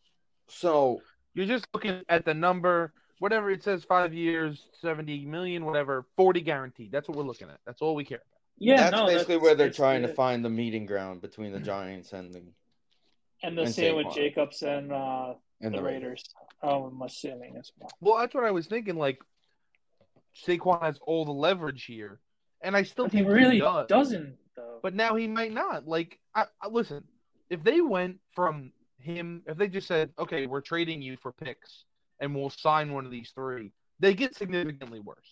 So You're just looking at the number, whatever it says, five years, seventy million, whatever, forty guaranteed. That's what we're looking at. That's all we care about. Yeah, that's no, basically that's where they're trying to basically it. find the meeting ground between the Giants and the And the and same with Saquon. Jacobs and uh, and the the Raiders. Raiders. Oh, I'm assuming as well. Well, that's what I was thinking. Like, Saquon has all the leverage here, and I still But he think really does. doesn't, though. But now he might not. Like, I, I, listen, if they went from him, if they just said, okay, we're trading you for picks, and we'll sign one of these three, they get significantly worse.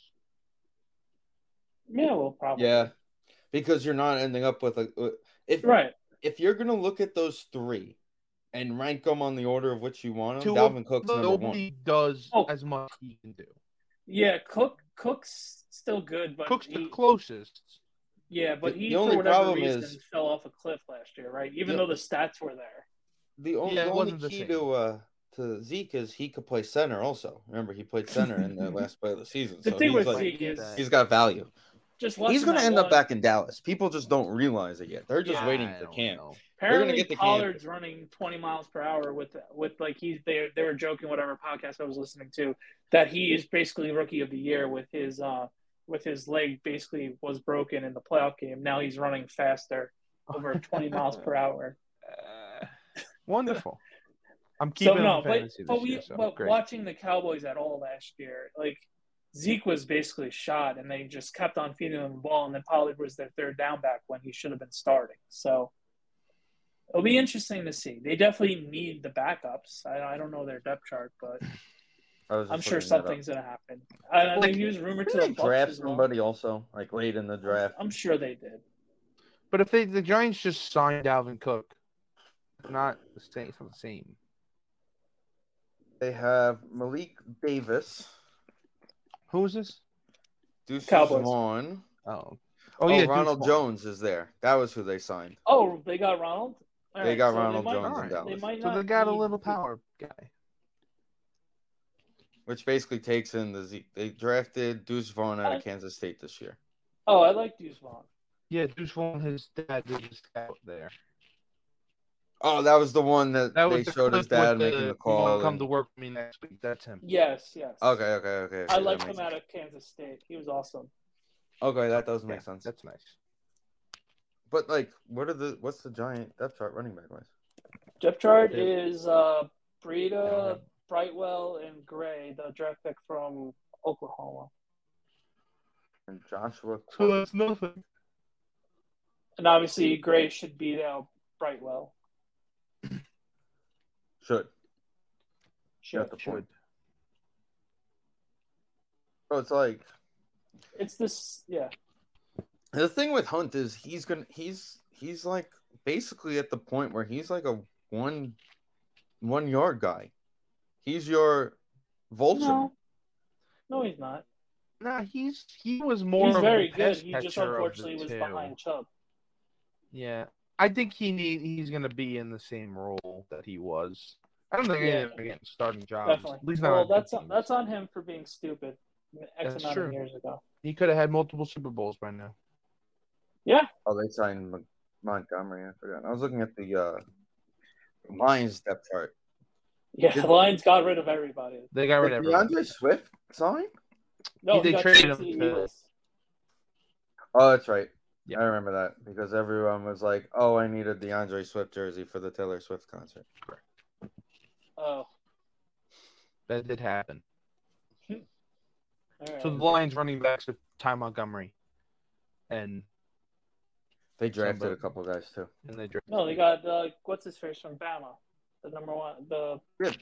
Yeah, well, probably. Yeah, because you're not ending up with a if Right. if you're gonna look at those three and rank them on the order of which you want them, Two of Dalvin Cook's them, number nobody one. does Oh. as much he can do. Yeah, Cook Cook's still good, but Cook's he, the closest. yeah, but The- he the for only whatever problem reason is- fell off a cliff last year, right? Even Yeah. though the stats were there. The only, Yeah, it the only wasn't the key same. to uh to Zeke is he could play center also. Remember, he played center in the last play of the season, The so thing he's with like Zeke is that. he's got value. just He's watching going to that end one, up back in Dallas. People just don't realize it yet. They're just Yeah, waiting I for don't camp. know. They're gonna Apparently, get the camp. Pollard's running twenty miles per hour with with like he's they they were joking whatever podcast I was listening to that he is basically rookie of the year with his uh with his leg basically was broken in the playoff game. Now he's running faster over twenty miles per hour. Uh, wonderful. I'm So keeping no, him for but fantasy but this we year, so but great. watching the Cowboys at all last year, like Zeke was basically shot, and they just kept on feeding him the ball, and then Pollard was their third down back when he should have been starting. So it'll be interesting to see. They definitely need the backups. I, I don't know their depth chart, but I was just I'm sure looking that up. something's gonna happen. I, Like, they use rumored to Didn't the they Bucs draft as well. somebody also, like late in the draft? I'm sure they did. But if they the Giants just signed Dalvin Cook, it's not the same. It's not the same. They have Malik Davis, Who is this? Deuce Cowboys. Vaughn. Oh, Oh, oh yeah, Ronald Deuce Vaughn. Jones is there. That was who they signed. Oh, they got Ronald. All They right, got so Ronald might, Jones in They Dallas. might So not they got a need- little power guy. Which basically takes in the Zeke. They drafted Deuce Vaughn out I- of Kansas State this year. Oh, I like Deuce Vaughn. Yeah, Deuce Vaughn, his dad did a scout there. Oh, that was the one that, That they was the showed his clip with dad making the "You call. wanna come and- to work for me next week. That's him. Yes, yes. Okay, okay, okay. okay I that liked makes him out of Kansas State. He was awesome. Okay, that does make Yeah, sense. That's nice. But like, what are the what's the giant depth chart running back wise? Depth chart Yeah. is uh, Breida, Yeah. Brightwell, and Gray, the draft pick from Oklahoma. And Joshua. So that's nothing. And obviously, Gray should beat out Brightwell. Should. Should. Got the point. Should. So it's like It's this, yeah. the thing with Hunt is he's gonna he's he's like basically at the point where he's like a one one yard guy. He's your vulture. No, no, he's not. Nah, he's he was more He's of very a good. pass He just catcher of the unfortunately was two. behind Chubb. Yeah, I think he need he's gonna be in the same role that he was. I don't think Yeah. he's gonna get starting jobs. Definitely. At least not Well, on good that's teams. that's on him for being stupid. X That's amount true. of years ago. He could have had multiple Super Bowls by now. Yeah. Oh, they signed Mon- Montgomery. I forgot. I was looking at the uh, Lions depth chart. Yeah, Did- the Lions got rid of everybody. They got rid Did of everyone. DeAndre Swift sign? No, They he got traded traded him to the to- Eagles. Oh, that's right. Yeah. I remember that because everyone was like, "Oh, I need a DeAndre Swift jersey for the Taylor Swift concert." Oh, That did happen. all right. So the Lions running backs are Ty Montgomery, and They drafted Somebody- a couple guys too. and they drafted. no, they got uh, what's his face from Bama, the number one, the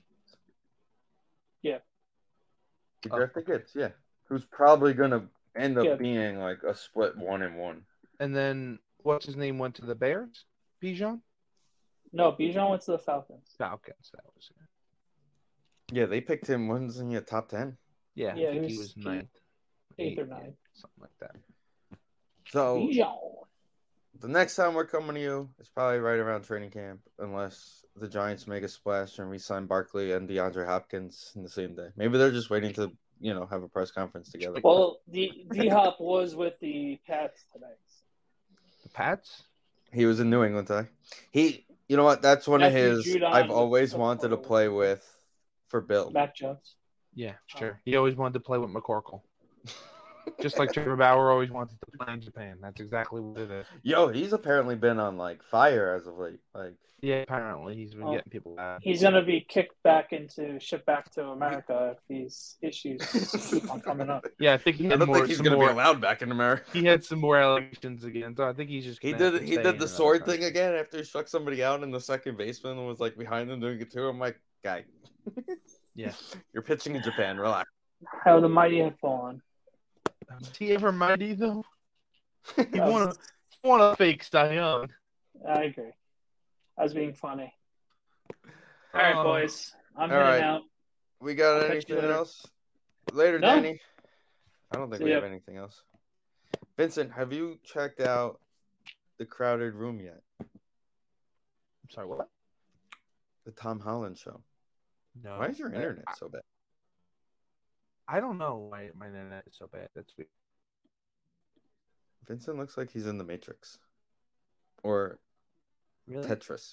He Oh. drafted Gibbs, yeah, who's probably gonna end up Gibbs. being like a split one and one. And then what's his name went to the Bears? Bijan? no Bijan went to the Falcons. Falcons. That was it. Yeah, they picked him. Wasn't he a top ten? Yeah, Yeah, I think he he was was ninth, eighth or yeah, ninth. something like that. So Bijan. the next time we're coming to you, it's probably right around training camp, unless the Giants make a splash and re-sign Barkley and DeAndre Hopkins in the same day. Maybe they're just waiting to, you know, have a press conference together. Well, D D Hop was with the Pats today. The Pats? He was in New England today. He, you know what? That's one of Matthew his. Judon I've with always the wanted to photo. play with for Bill. Mac Jones. Yeah, Oh. sure. He always wanted to play with McCorkle. Just like Trevor Bauer always wanted to play in Japan. That's exactly what it is. Yo, he's apparently been on like fire as of late. Like, Yeah, apparently he's been Oh. getting people out. He's gonna be kicked back into shipped back to America if these issues keep on coming up. Yeah, I think he I had don't more. think he's some gonna more be allowed back in America. he had some more allegations again, so I think he's just. He gonna have did. to He stay did in the another sword country. thing again after he struck somebody out, and the second baseman was like behind him doing it too. I'm like, guy, Yeah. you're pitching in Japan. Relax. How the mighty have fallen. Was he ever mighty though? He That won a was- he won a fake Cy Young. I agree. I was being funny. All right, Oh. boys. I'm All heading right. out. We got I'll catch you anything later. else? Later, No. Danny. I don't think See we ya. have anything else. Vincent, have you checked out the Crowded Room yet? I'm sorry, what? The Tom Holland show. No. Why is your I- internet I, so bad? I don't know why my internet is so bad. That's weird. Vincent looks like he's in the Matrix. Or Really? Tetris.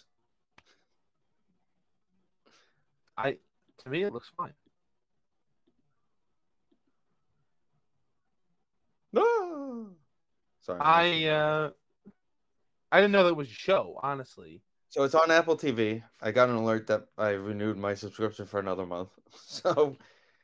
I to me it looks fine. No. Sorry. I uh I didn't know that was a show, honestly. So it's on Apple T V. I got an alert that I renewed my subscription for another month. So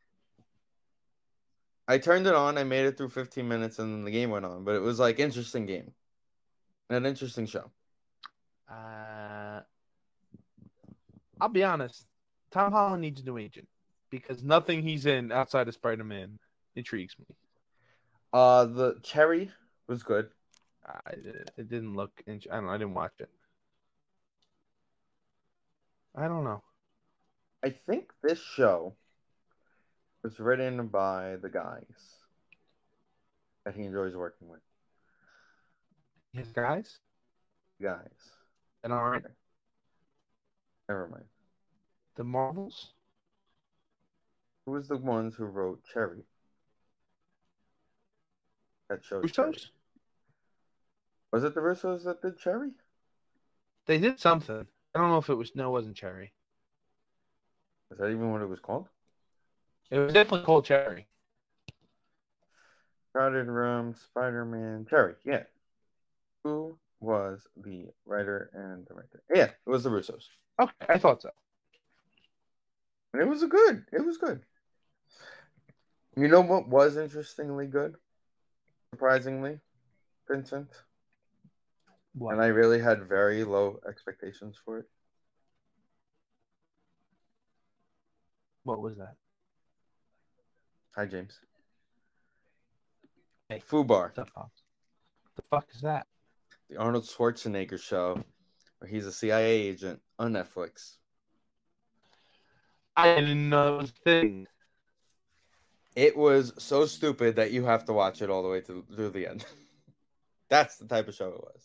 I turned it on. I made it through fifteen minutes, and then the game went on. But it was like interesting game, an interesting show. Uh, I'll be honest. Tom Holland needs a new agent because nothing he's in outside of Spider-Man intrigues me. Uh, the Cherry was good. I, it didn't look. I don't know. I didn't watch it. I don't know. I think this show was written by the guys that he enjoys working with. His guys? Guys. And all right. Never mind. The Marvels? Who was the ones who wrote Cherry? That show. Russos? Was it the Russos that did Cherry? They did something. I don't know if it was. No, it wasn't Cherry. Is that even what it was called? It was definitely called Cherry. Crowded Room, Spider-Man, Cherry. Yeah. Who was the writer and director? Yeah, it was the Russos. Okay, I thought so. And it was a good. It was good. You know what was interestingly good? Surprisingly, Vincent. What? And I really had very low expectations for it. What was that? Hi, James. Hey. Fubar. The fuck? The fuck is that? The Arnold Schwarzenegger show where he's a C I A agent on Netflix. I didn't know it was a thing. It was so stupid that you have to watch it all the way to, through the end. That's the type of show it was.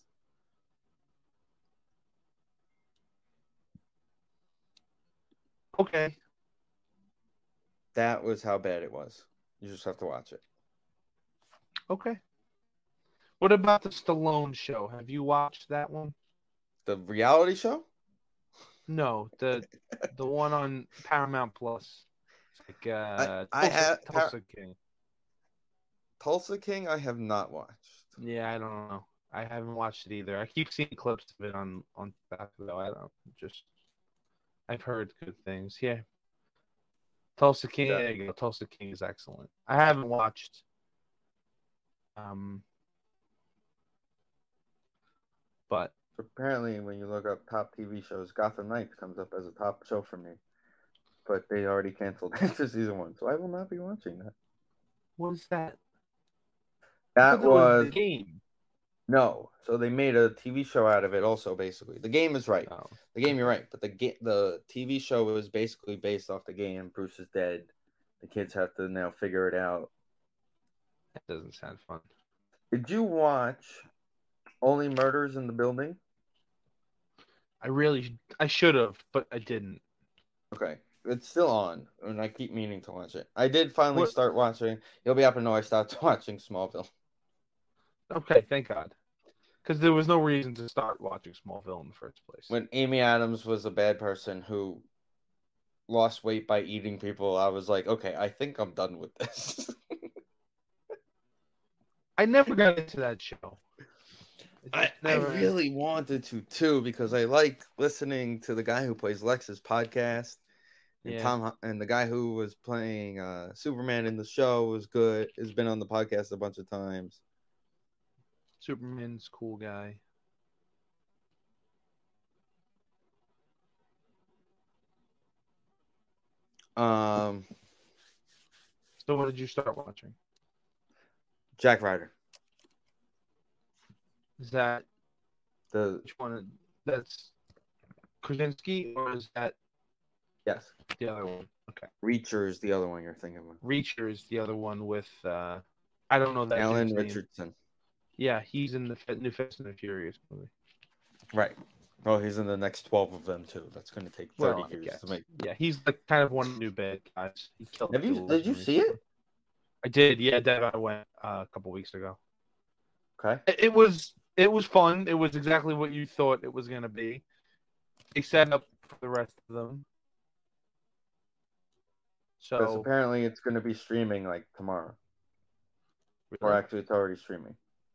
Okay. That was how bad it was. You just have to watch it. Okay. What about the Stallone show? Have you watched that one? The reality show? No, the the one on Paramount Plus. It's like uh, I, I Tulsa, have Tulsa Par- King. Tulsa King. I have not watched. Yeah, I don't know. I haven't watched it either. I keep seeing clips of it on on that though. I don't just. I've heard good things. Yeah. Tulsa King. Yeah. There you go. Tulsa King is excellent. I haven't watched. Um. But Apparently, when you look up top T V shows, Gotham Knights comes up as a top show for me. But they already canceled after season one, so I will not be watching that. what is that? That That was the game. no. So they made a T V show out of it. Also, basically, the game is right. Oh. The game, you're right, but the ga- the T V show was basically based off the game. Bruce is dead. The kids have to now figure it out. That doesn't sound fun. Did you watch Only Murders in the Building? I really, I should have, but I didn't. Okay, it's still on, and I keep meaning to watch it. I did finally What- start watching. You'll be happy to know I stopped watching Smallville. Okay, thank God. Because there was no reason to start watching Smallville in the first place. When Amy Adams was a bad person who lost weight by eating people, I was like, okay, I think I'm done with this. I never got into that show. It I, just I never- really wanted to too because I like listening to the guy who plays Lex's podcast, and Yeah. Tom and the guy who was playing uh, Superman in the show was good. Has been on the podcast a bunch of times. Superman's cool guy. Um, So what did you start watching? Jack Ryder, Is that the which one? That's Krasinski, or is that yes, the other one? Okay. Reacher is the other one you're thinking of. Reacher is the other one with uh I don't know that Alan dude's name. Richardson, Yeah, he's in the Fa- new Fast and the Furious movie. right? Oh, he's in the next twelve of them too. That's going to take thirty Well, I years guess. to make. Yeah, he's the kind of one of the new bad guys. He killed Have you? Jules Did you and see it? I did. Yeah, Dad, I went uh, a couple weeks ago. Okay. It, it was it was fun. It was exactly what you thought it was gonna be. They set up for the rest of them. Because So apparently it's going to be streaming like tomorrow. Or really? actually, it's already streaming.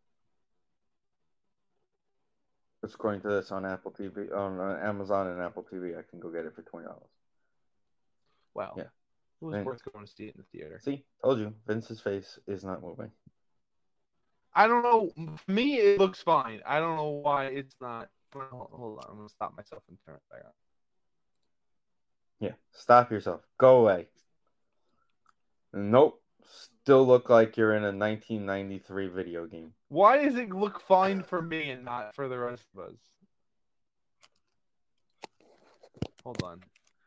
It's according to this on Apple T V, on uh, Amazon and Apple T V. I can go get it for twenty dollars. Wow. Yeah. It was And- worth going to see it in the theater. See, told you, Vince's face is not moving. I don't know. For me, it looks fine. I don't know why it's not. Hold hold on. I'm going to stop myself and turn it back on. Yeah, stop yourself. Go away. Nope. Still look like you're in a nineteen ninety-three video game. Why does it look fine for me and not for the rest of us? Hold on.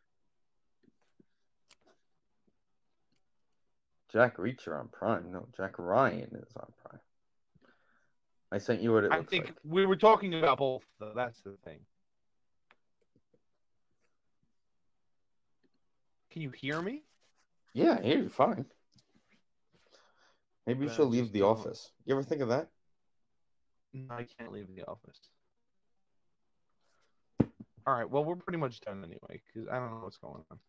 Jack Reacher on Prime. No, Jack Ryan is on Prime. I sent you what it I looks think like. we were talking about both, though. That's the thing. Can you hear me? Yeah, you're fine. Maybe you Then should leave just the don't- office. You ever think of that? No, I can't leave the office. All right. Well, we're pretty much done anyway, because I don't know what's going on.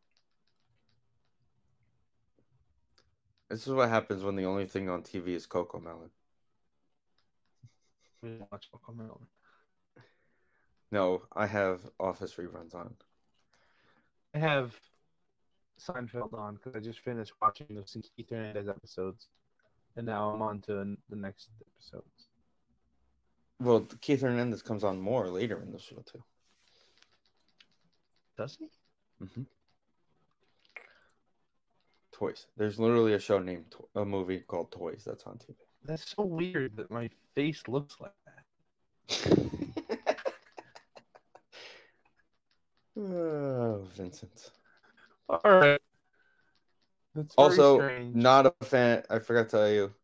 This is what happens when the only thing on T V is Coco Melon. We didn't watch Cocomelon. No, I have Office reruns on. I have Seinfeld on because I just finished watching the Keith Hernandez episodes, and now I'm on to the next episodes. Well, Keith Hernandez comes on more later in the show too. Does he? Mm-hmm. Toys. There's literally a show named a movie called Toys that's on T V. That's so weird that my face looks like that. Oh, Vincent. All right. That's very Also, strange. not a fan. I forgot to tell you.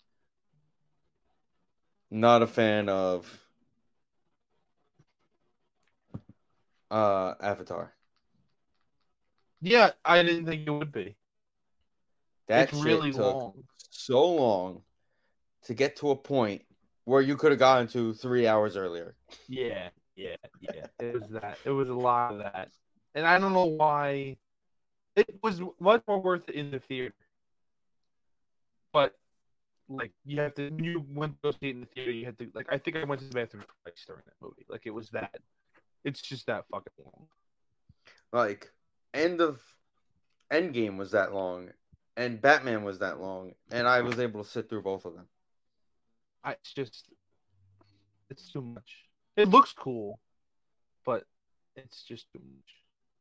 Not a fan of uh, Avatar. Yeah, I didn't think it would be. That It's shit really took long. so long to get to a point where you could have gotten to three hours earlier. Yeah, yeah, yeah. It was that. It was a lot of that, and I don't know why. It was much more worth it in the theater, but like you have to. When you went to go see it in the theater, you had to like. I think I went to the bathroom twice during that movie. Like it was that. It's just that fucking long. Like, end of Endgame was that long, and Batman was that long, and I was able to sit through both of them. I it's just. It's too much. It looks cool, but it's just too much.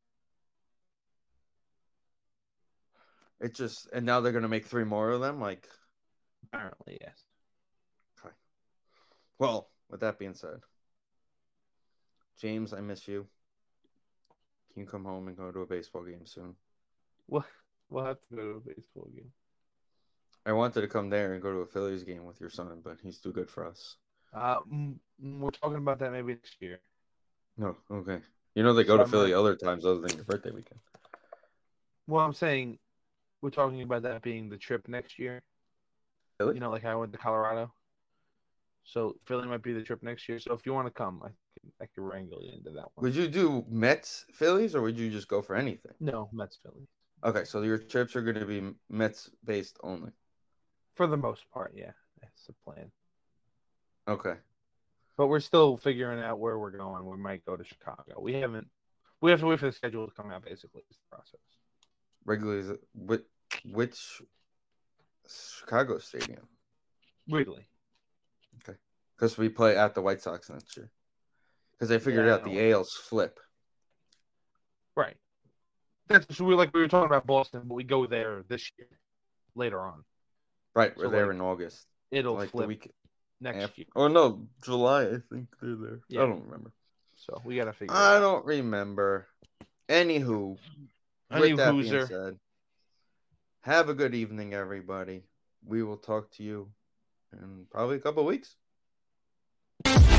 It just, and now they're gonna make three more of them. Like, Apparently, yes. okay. Well, with that being said, James, I miss you. Can you come home and go to a baseball game soon? We'll, we'll have to go to a baseball game. I wanted to come there and go to a Phillies game with your son, but he's too good for us. Uh, mm, mm, we're talking about that maybe next year. No, okay. You know they go So to I'm Philly not- other times other than your birthday weekend. Well, I'm saying we're talking about that being the trip next year. Philly? You know, like I went to Colorado. So Philly might be the trip next year. So if you want to come, I can, I can wrangle you into that one. Would you do Mets Phillies or would you just go for anything? No, Mets Philly. Okay, so your trips are going to be Mets based only. For the most part, yeah. That's the plan. Okay. But we're still figuring out where we're going. We might go to Chicago. We haven't. We have to wait for the schedule to come out. Basically, is the process. Regularly, which, which Chicago stadium? Wrigley. Because we play at the White Sox next year. Because they figured Yeah, I out the know. A Ls flip. Right. That's so we like we were talking about Boston, but we go there this year, later on. Right, we're So, there like, in August. It'll like the flip week next after. year. Oh no, July. I think they're there. Yeah. I don't remember. So we gotta figure. I it out. don't remember. Anywho, Any with that being hooser. said, have a good evening, everybody. We will talk to you in probably a couple of weeks.